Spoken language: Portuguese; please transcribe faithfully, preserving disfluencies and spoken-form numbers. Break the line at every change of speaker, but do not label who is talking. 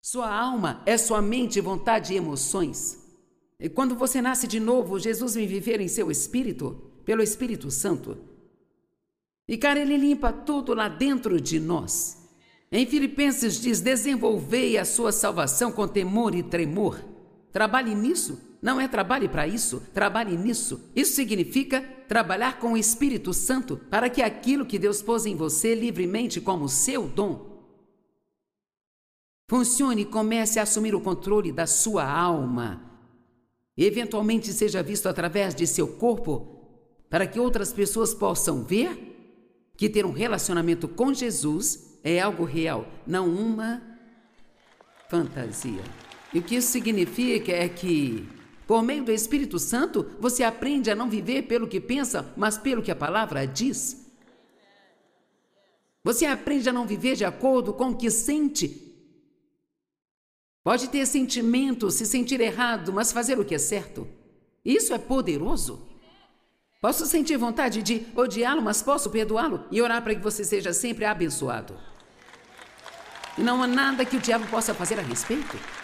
Sua alma é sua mente, vontade e emoções. E quando você nasce de novo, Jesus vem viver em seu espírito, pelo Espírito Santo. E, cara, ele limpa tudo lá dentro de nós. Em Filipenses diz, desenvolvei a sua salvação com temor e tremor. Trabalhe nisso. Não é trabalhe para isso, trabalhe nisso. Isso significa trabalhar com o Espírito Santo para que aquilo que Deus pôs em você livremente como seu dom funcione e comece a assumir o controle da sua alma. E eventualmente seja visto através de seu corpo para que outras pessoas possam ver que ter um relacionamento com Jesus é algo real, não uma fantasia. E o que isso significa é que, por meio do Espírito Santo, você aprende a não viver pelo que pensa, mas pelo que a palavra diz. Você aprende a não viver de acordo com o que sente. Pode ter sentimento, se sentir errado, mas fazer o que é certo. Isso é poderoso. Posso sentir vontade de odiá-lo, mas posso perdoá-lo e orar para que você seja sempre abençoado. E não há nada que o diabo possa fazer a respeito.